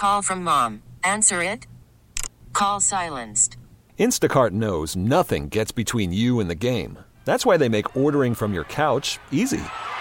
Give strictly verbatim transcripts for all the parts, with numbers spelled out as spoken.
Call from mom. Answer it. Call silenced. Instacart knows nothing gets between you and the game. That's why they make ordering from your couch easy.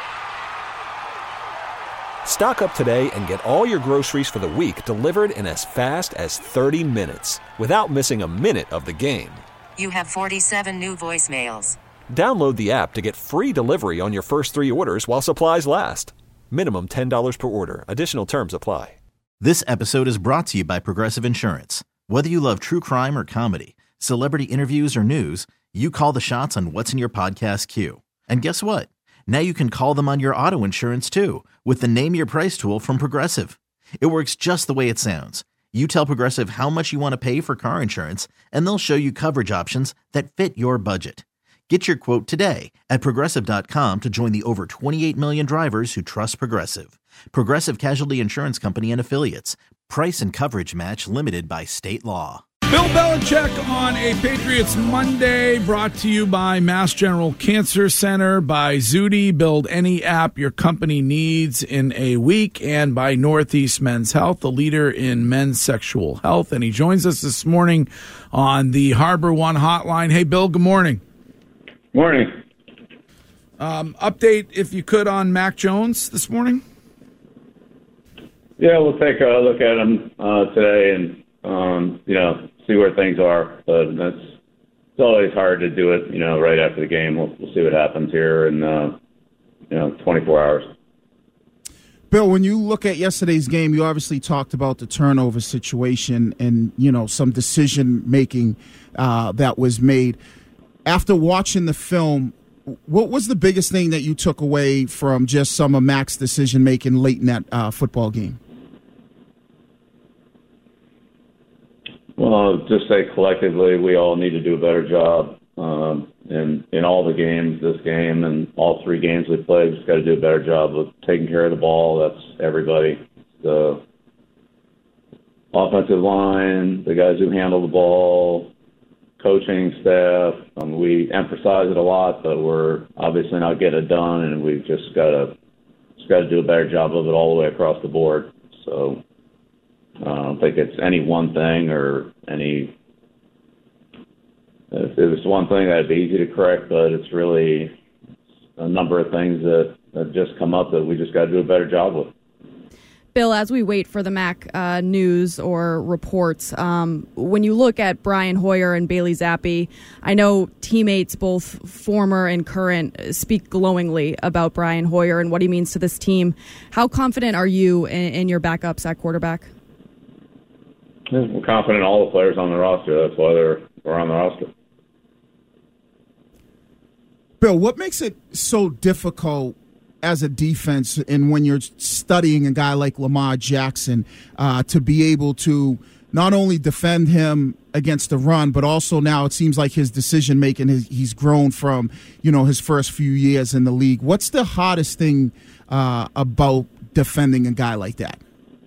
Stock up today and get all your groceries for the week delivered in as fast as thirty minutes without missing a minute of the game. You have forty-seven new voicemails. Download the app to get free delivery on your first three orders while supplies last. Minimum ten dollars per order. Additional terms apply. This episode is brought to you by Progressive Insurance. Whether you love true crime or comedy, celebrity interviews or news, you call the shots on what's in your podcast queue. And guess what? Now you can call them on your auto insurance too with the Name Your Price tool from Progressive. It works just the way it sounds. You tell Progressive how much you want to pay for car insurance, and they'll show you coverage options that fit your budget. Get your quote today at Progressive dot com to join the over twenty-eight million drivers who trust Progressive. Progressive Casualty Insurance Company and Affiliates. Price and coverage match limited by state law. Bill Belichick on a Patriots Monday, brought to you by Mass General Cancer Center, by Zudi, build any app your company needs in a week, and by Northeast Men's Health, the leader in men's sexual health. And he joins us this morning on the Harbor One hotline. Hey, Bill, good morning. Morning. Um, update, if you could, on Mac Jones this morning? Yeah, we'll take a look at him uh, today and, um, you know, see where things are. But that's it's always hard to do it, you know, right after the game. We'll, we'll see what happens here in, uh, you know, twenty-four hours. Bill, when you look at yesterday's game, you obviously talked about the turnover situation and, you know, some decision-making uh, that was made. After watching the film, what was the biggest thing that you took away from just some of Mac's decision-making late in that uh, football game? Well, just say collectively we all need to do a better job um, in, in all the games, this game and all three games we played. Just got to do a better job of taking care of the ball. That's everybody. The offensive line, the guys who handle the ball, coaching staff. Um, we emphasize it a lot, but we're obviously not getting it done, and we've just got to just got to do a better job of it all the way across the board. So uh, I don't think it's any one thing or any. If it was one thing, that'd be easy to correct, but it's really a number of things that have just come up that we just got to do a better job with. Bill, as we wait for the Mac uh, news or reports, um, when you look at Brian Hoyer and Bailey Zappi, I know teammates, both former and current, speak glowingly about Brian Hoyer and what he means to this team. How confident are you in, in your backups at quarterback? We're confident in all the players on the roster. That's why they're, they're on the roster. Bill, what makes it so difficult as a defense and when you're studying a guy like Lamar Jackson uh, to be able to not only defend him against the run, but also now it seems like his decision making, his, he's grown from, you know, his first few years in the league. What's the hardest thing uh, about defending a guy like that?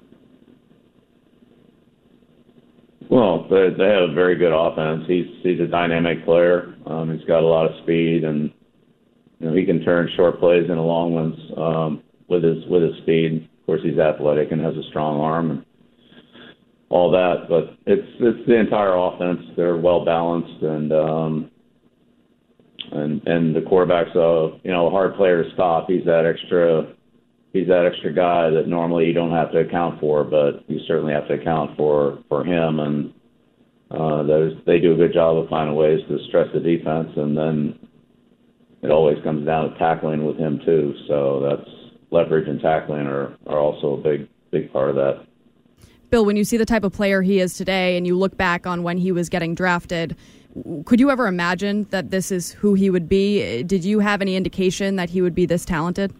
Well, they, they have a very good offense. He's he's a dynamic player. Um, he's got a lot of speed, and you know, he can turn short plays into long ones um, with his with his speed. Of course, he's athletic and has a strong arm and all that. But it's it's the entire offense. They're well balanced, and um, and and the quarterback's a you know a hard player to stop. He's that extra he's that extra guy that normally you don't have to account for, but you certainly have to account for for him. And uh, they do a good job of finding ways to stress the defense, and then it always comes down to tackling with him too. So that's leverage and tackling are, are also a big, big part of that. Bill, when you see the type of player he is today and you look back on when he was getting drafted, could you ever imagine that this is who he would be? Did you have any indication that he would be this talented?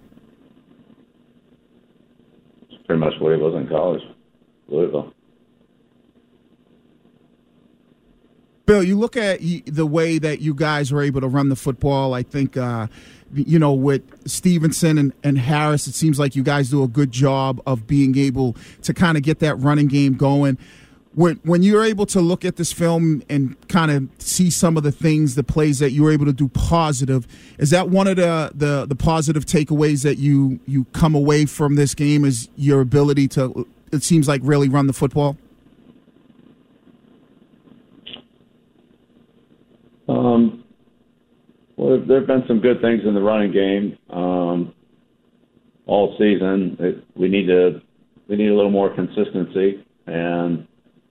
It's pretty much what he was in college, Louisville. Bill, you look at the way that you guys were able to run the football. I think, uh, you know, with Stevenson and, and Harris, it seems like you guys do a good job of being able to kind of get that running game going. When when you're able to look at this film and kind of see some of the things, the plays that you were able to do positive, is that one of the, the, the positive takeaways that you, you come away from this game, is your ability to it seems like, really run the football? Um, well, there have been some good things in the running game um, all season. It, we need to we need a little more consistency, and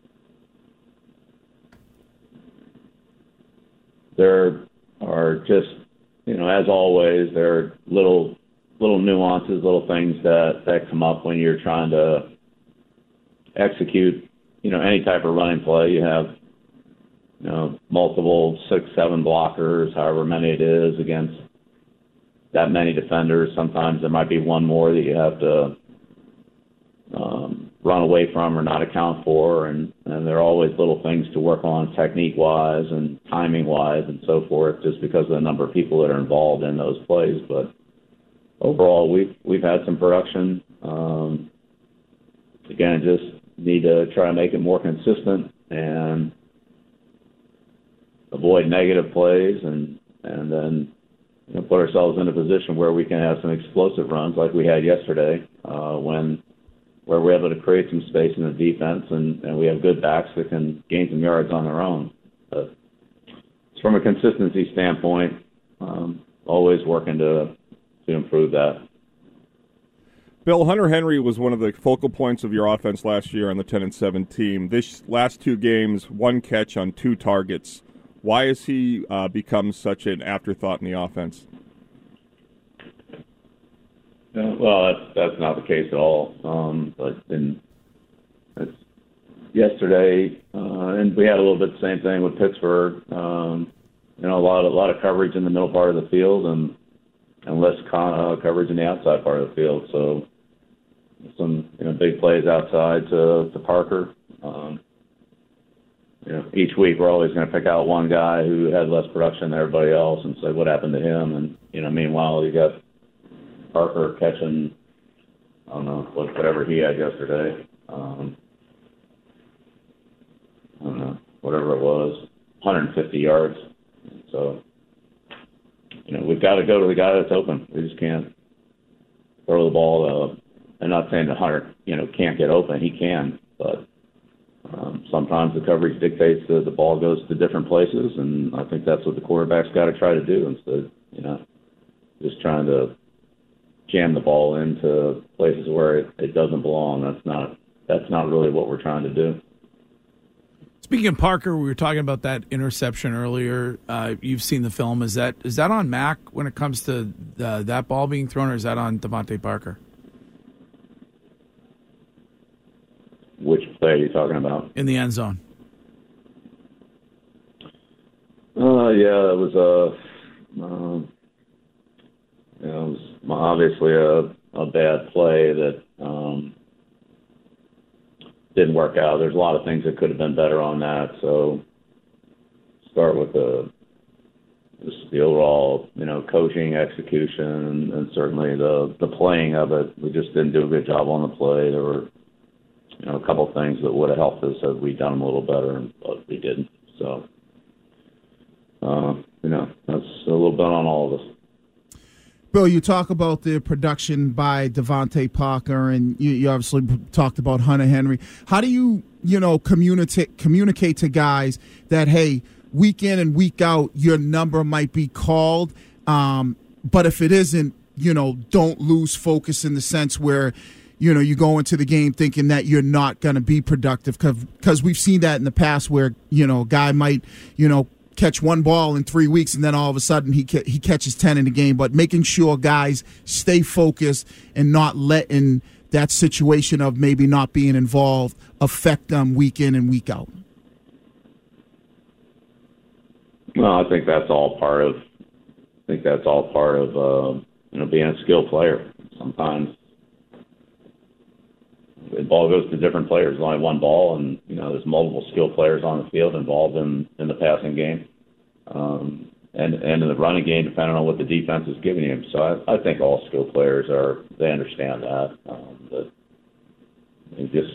there are just, you know, as always, there are little little nuances, little things that, that come up when you're trying to execute, you know, any type of running play. You have, you know, multiple six, seven blockers, however many it is, against that many defenders. Sometimes there might be one more that you have to um, run away from or not account for, and, and there are always little things to work on technique-wise and timing-wise and so forth, just because of the number of people that are involved in those plays. But overall, we've we've had some production. Um, again, just need to try to make it more consistent and avoid negative plays, and and then, you know, put ourselves in a position where we can have some explosive runs like we had yesterday, uh, when where we're able to create some space in the defense, and, and we have good backs that can gain some yards on their own. But from a consistency standpoint, um, always working to to improve that. Bill, Hunter Henry was one of the focal points of your offense last year on the ten and seven team. This last two games, one catch on two targets. Why has he uh, become such an afterthought in the offense? Yeah, well, that's that's not the case at all. Um, but in it's yesterday, uh, and we had a little bit the same thing with Pittsburgh. Um, you know, a lot of a lot of coverage in the middle part of the field, and and less con- uh, coverage in the outside part of the field. So some, you know, big plays outside to to Parker. Um, you know, each week we're always going to pick out one guy who had less production than everybody else and say what happened to him. And, you know, meanwhile you got Parker catching, I don't know, whatever he had yesterday. Um, I don't know, whatever it was, one hundred fifty yards. So, you know, we've got to go to the guy that's open. We just can't throw the ball. Uh, I'm not saying that Hunter, you know, can't get open. He can, but um, sometimes the coverage dictates that the ball goes to different places, and I think that's what the quarterback's got to try to do instead, you know, just trying to jam the ball into places where it, it doesn't belong. That's not that's not really what we're trying to do. Speaking of Parker, we were talking about that interception earlier. Uh, you've seen the film. Is that is that on Mack when it comes to uh, that ball being thrown, or is that on Devontae Parker? Which play are you talking about? In the end zone. Uh, yeah, it was a, uh, you know, it was obviously a, a bad play that um, didn't work out. There's a lot of things that could have been better on that. So start with the just the overall, you know, coaching, execution, and, and certainly the the playing of it. We just didn't do a good job on the play. There were, you know, a couple of things that would have helped us had we done them a little better, but we didn't. So, uh, you know, that's a little bit on all of us. Bill, you talk about the production by Devontae Parker, and you, you obviously talked about Hunter Henry. How do you, you know, communicate communicate to guys that, hey, week in and week out, your number might be called, um, but if it isn't, you know, don't lose focus in the sense where, you know, you go into the game thinking that you're not going to be productive, because we've seen that in the past where, you know, a guy might, you know, catch one ball in three weeks and then all of a sudden he ca- he catches ten in a game. But making sure guys stay focused and not letting that situation of maybe not being involved affect them week in and week out. Well, I think that's all part of. I think that's all part of uh, you know, being a skilled player. Sometimes the ball goes to different players. There's only one ball, and you know there's multiple skilled players on the field involved in, in the passing game, um, and and in the running game, depending on what the defense is giving him. So I, I think all skilled players are they understand that. Um, that they just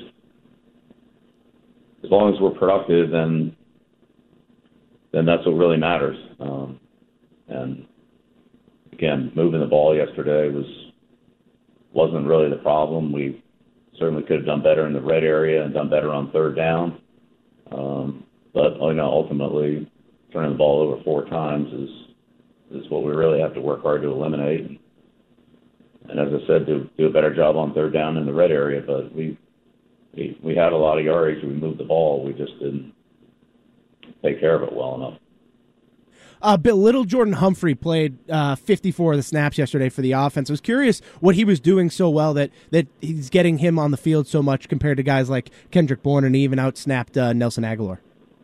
as long as we're productive, then then that's what really matters. Um, and again, moving the ball yesterday was wasn't really the problem. We certainly could have done better in the red area and done better on third down. Um, but you know, ultimately, turning the ball over four times is is what we really have to work hard to eliminate. And as I said, do do a better job on third down in the red area. But we we we had a lot of yardage. We moved the ball. We just didn't take care of it well enough. Uh, Bill, little Jordan Humphrey played uh, fifty-four of the snaps yesterday for the offense. I was curious what he was doing so well that, that he's getting him on the field so much compared to guys like Kendrick Bourne, and he even outsnapped uh, Nelson Aguilar.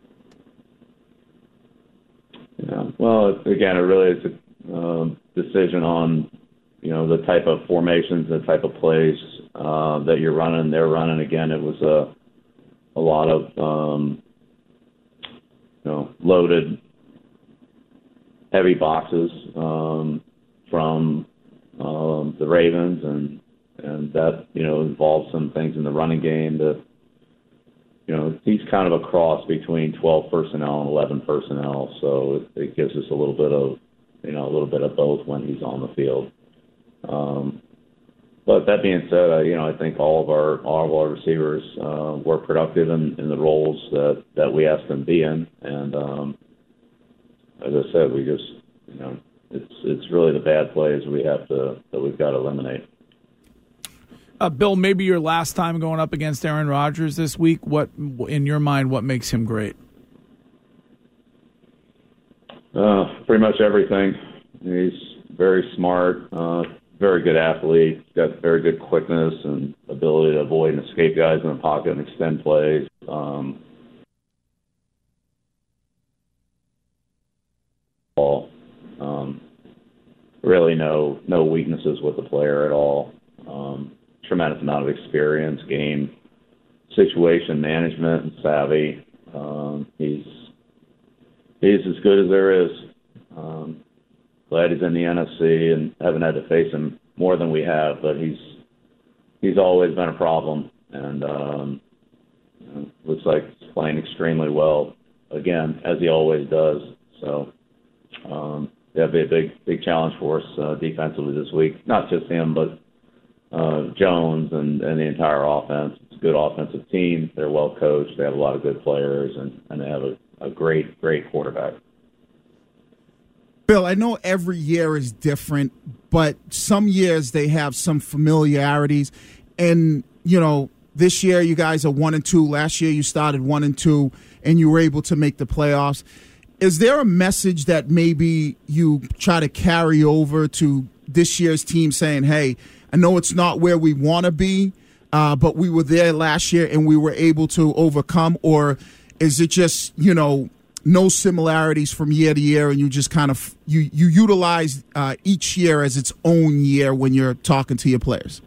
Yeah, well, again, it really is a uh, decision on, you know, the type of formations, the type of plays uh, that you're running. They're running. Again, it was a a lot of um, you know loaded, heavy boxes um, from um, the Ravens, and and that you know involves some things in the running game that. You know, he's kind of a cross between twelve personnel and eleven personnel, so it, it gives us a little bit of, you know, a little bit of both when he's on the field. Um, but that being said, uh, you know, I think all of our all of our receivers uh, were productive in, in the roles that, that we asked them to be in, and um, as I said, we just, you know, it's it's really the bad plays we have to that we've got to eliminate. Uh, Bill, maybe your last time going up against Aaron Rodgers this week. What, in your mind, what makes him great? Uh, pretty much everything. He's very smart, uh, very good athlete. He's got very good quickness and ability to avoid and escape guys in the pocket and extend plays. Um, um, really, no no weaknesses with the player at all. Um, tremendous amount of experience, game, situation management, and savvy. Um, he's he's as good as there is. Um, glad he's in the N F C and haven't had to face him more than we have, but he's he's always been a problem, and um, you know, looks like he's playing extremely well again, as he always does. So um, that'll be a big big challenge for us uh, defensively this week. Not just him, but Uh, Jones and, and the entire offense. It's a good offensive team. They're well coached. They have a lot of good players, and, and they have a, a great, great quarterback. Bill, I know every year is different, but some years they have some familiarities. And, you know, this year you guys are one and two. Last year you started one and two, and you were able to make the playoffs. Is there a message that maybe you try to carry over to this year's team saying, hey, I know it's not where we want to be, uh, but we were there last year and we were able to overcome? Or is it just, you know, no similarities from year to year, and you just kind of you you utilize uh, each year as its own year when you're talking to your players?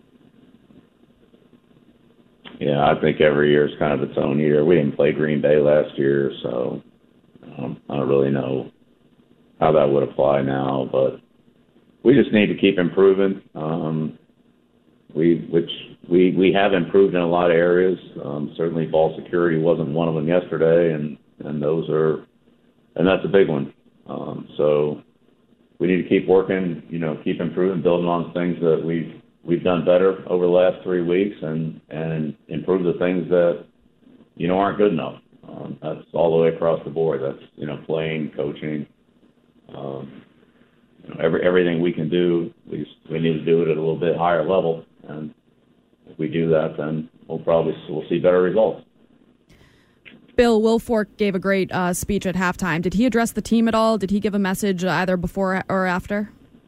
Yeah, I think every year is kind of its own year. We didn't play Green Bay last year, so um, I don't really know how that would apply now, but we just need to keep improving. Um, we, which we we have improved in a lot of areas. Um, certainly, ball security wasn't one of them yesterday, and, and those are, and that's a big one. Um, so we need to keep working. You know, keep improving, building on things that we've we've done better over the last three weeks, and and improve the things that you know aren't good enough. Um, that's all the way across the board. That's you know playing, coaching. Um, You know, every, everything we can do, we, we need to do it at a little bit higher level. And if we do that, then we'll probably we'll see better results. Bill, Will Fork gave a great uh, speech at halftime. Did he address the team at all? Did he give a message either before or after?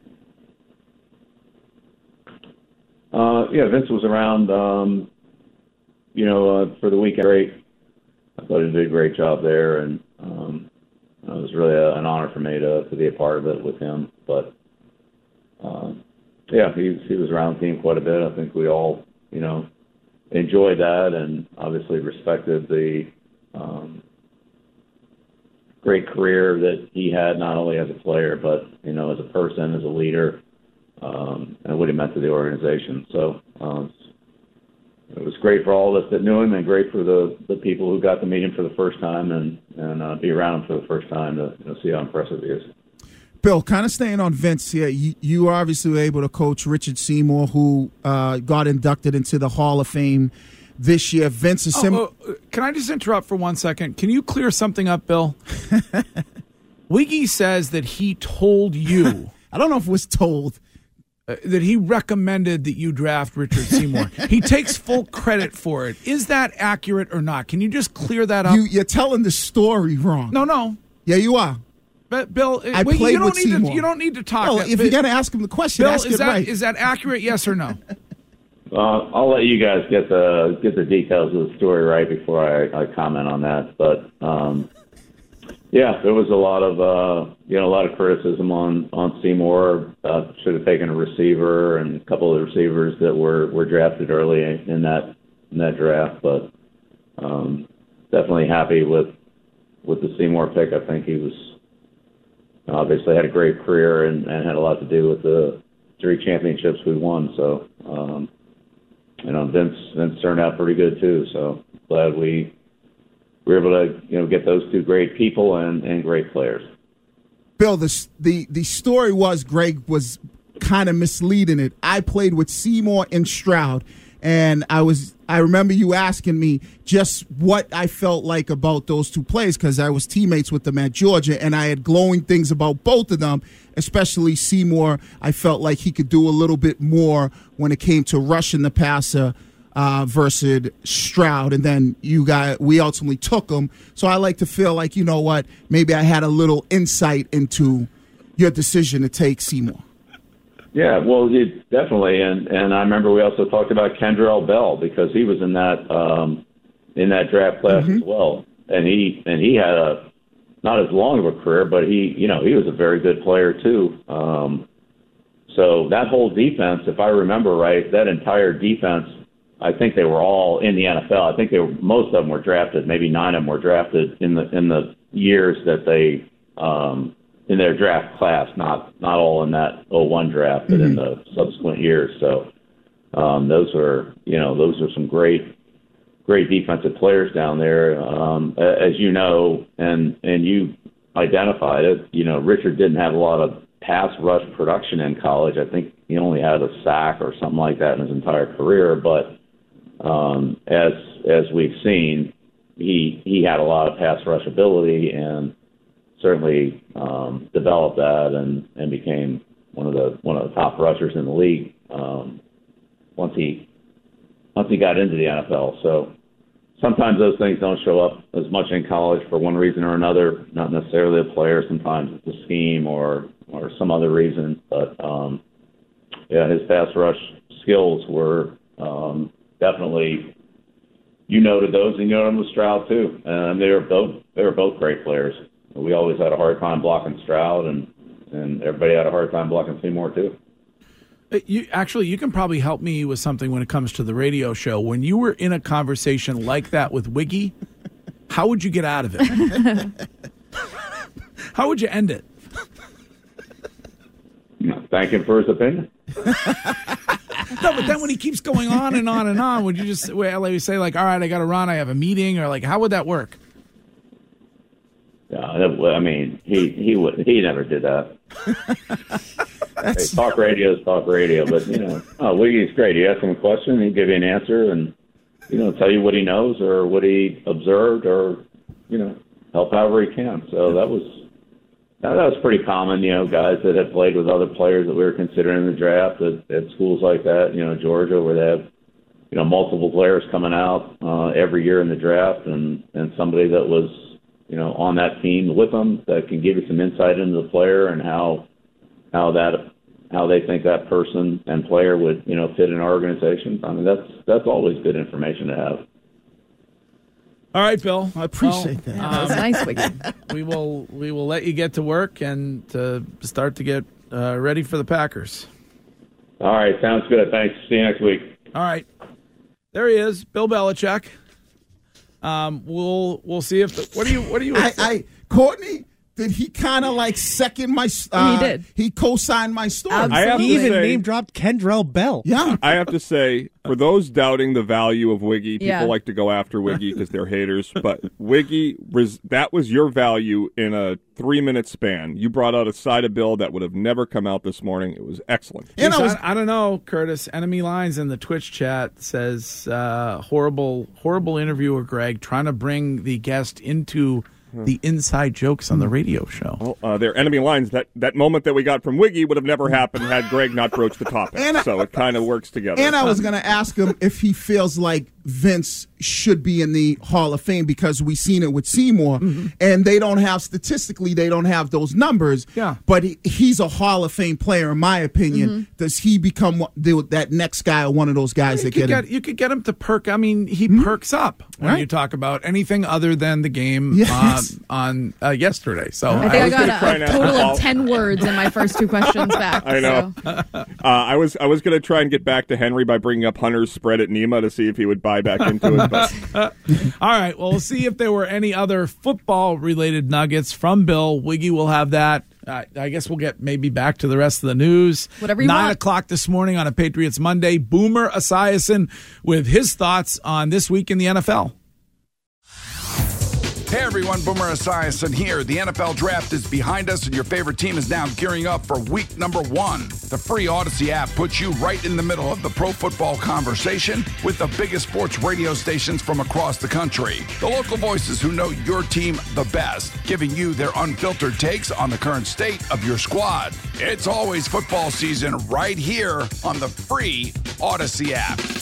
Uh, yeah, Vince was around, um, you know, uh, for the weekend. Great. I thought he did a great job there, and um, it was really a, an honor for me to, to be a part of it with him. But, um, yeah, he, he was around the team quite a bit. I think we all, you know, enjoyed that and obviously respected the um, great career that he had, not only as a player, but, you know, as a person, as a leader, um, and what he meant to the organization. So um, it was great for all of us that knew him, and great for the, the people who got to meet him for the first time and, and uh, be around him for the first time to you know, see how impressive he is. Bill, kind of staying on Vince here, you, you obviously were able to coach Richard Seymour, who uh, got inducted into the Hall of Fame this year. Vince is sim- oh, oh, can I just interrupt for one second? Can you clear something up, Bill? Wiggy says that he told you. I don't know if it was told. Uh, that he recommended that you draft Richard Seymour. He takes full credit for it. Is that accurate or not? Can you just clear that up? You, you're telling the story wrong. No, no. Yeah, you are. But Bill, I Wiggy, played you don't with need Seymour. to. You don't need to talk. Well, that, if you're going to ask him the question, Bill, ask is it that right. is that accurate? Yes or no? Uh, I'll let you guys get the get the details of the story right before I, I comment on that. But um, yeah, there was a lot of uh, you know a lot of criticism on on Seymour. Uh, should have taken a receiver and a couple of the receivers that were, were drafted early in that in that draft. But um, definitely happy with with the Seymour pick. I think he was obviously had a great career and, and had a lot to do with the three championships we won. So. Um, You know, Vince Vince turned out pretty good too. So glad we were able to you know get those two great people and, and great players. Bill, the the the story was Greg was kind of misleading it. I played with Seymour and Stroud, and I was I remember you asking me just what I felt like about those two players because I was teammates with them at Georgia, and I had glowing things about both of them, especially Seymour. I felt like he could do a little bit more when it came to rushing the passer uh, versus Stroud, and then you got we ultimately took him. So I like to feel like, you know what, maybe I had a little insight into your decision to take Seymour. Yeah, well, you, definitely, and and I remember we also talked about Kendrell Bell because he was in that um, in that draft class mm-hmm. as well, and he and he had a not as long of a career, but he you know he was a very good player too. Um, so that whole defense, if I remember right, that entire defense, I think they were all in the N F L. I think they were most of them were drafted, maybe nine of them were drafted in the in the years that they. Um, in their draft class, not not all in that oh one draft, but mm-hmm. in the subsequent years. So um, those were, you know, those are some great, great defensive players down there. Um, as you know, and and you identified it, you know, Richard didn't have a lot of pass rush production in college. I think he only had a sack or something like that in his entire career. But um, as as we've seen, he he had a lot of pass rush ability and certainly um, developed that and, and became one of the one of the top rushers in the league um, once he once he got into the N F L. So sometimes those things don't show up as much in college for one reason or another. Not necessarily the player. Sometimes it's a scheme or or some other reason. But um, yeah, his pass rush skills were um, definitely. You noted those, and you noted them with Stroud too. And they were both they were both great players. We always had a hard time blocking Stroud, and, and everybody had a hard time blocking Seymour, too. You Actually, you can probably help me with something when it comes to the radio show. When you were in a conversation like that with Wiggy, how would you get out of it? How would you end it? Thank him for his opinion. No, but then when he keeps going on and on and on, would you just well, like, say, like, all right, I got to run, I have a meeting, or like, how would that work? Uh, I mean, he he would he never did that. Hey, talk radio is talk radio, but you know, oh, Wiggy's great. You ask him a question, he'd give you an answer, and you know, tell you what he knows or what he observed, or you know, help however he can. So that was that was pretty common. You know, guys that had played with other players that we were considering in the draft at, at schools like that. You know, Georgia, where they have you know multiple players coming out uh, every year in the draft, and and somebody that was. You know, on that team with them that can give you some insight into the player and how how that how they think that person and player would you know fit in our organization. I mean, that's that's always good information to have. All right, Bill. I appreciate well, that. Um, that was nice, Wiggy. We will we will let you get to work and to start to get uh, ready for the Packers. All right, sounds good. Thanks. See you next week. All right, there he is, Bill Belichick. Um, we'll we'll see if the, what do you what do you I, I Courtney did he kind of like second my? Uh, he did. He co-signed my story. Absolutely. I have He to even say, name dropped Kendrell Bell. Yeah. I have to say, for those doubting the value of Wiggy, people Yeah. like to go after Wiggy because they're haters. But Wiggy, was, that was your value in a three-minute span. You brought out a side of Bill that would have never come out this morning. It was excellent. And Jeez, I was- I, I don't know, Curtis. Enemy Lines in the Twitch chat says uh, horrible, horrible interviewer Greg trying to bring the guest into the inside jokes on the radio show. Well, uh, they're enemy lines. That that moment that we got from Wiggy would have never happened had Greg not broached the topic. And I- so it kind of works together. And I was going to ask him if he feels like Vince should be in the Hall of Fame because we've seen it with Seymour, Mm-hmm. and they don't have statistically they don't have those numbers. Yeah. but he, he's a Hall of Fame player in my opinion. Mm-hmm. Does he become one- the, that next guy or one of those guys You that could, get, get, him? you could get him to perk. I mean, he perks up when Right. you talk about anything other than the game Yes. uh, on uh, yesterday. So I think I I, was gonna got try a, and a ask total all- of ten words in my first two questions back. I know. So. Uh, I was I was going to try and get back to Henry by bringing up Hunter's spread at Nema to see if he would buy back into it. But All right. Well, we'll see if there were any other football-related nuggets from Bill. Wiggy will have that. Uh, I guess we'll get maybe back to the rest of the news. Whatever you Nine want. o'clock this morning on a Patriots Monday. Boomer Esiason with his thoughts on this week in the N F L. Hey everyone, Boomer Esiason here. The N F L Draft is behind us and your favorite team is now gearing up for week number one. The free Odyssey app puts you right in the middle of the pro football conversation with the biggest sports radio stations from across the country. The local voices who know your team the best, giving you their unfiltered takes on the current state of your squad. It's always football season right here on the free Odyssey app.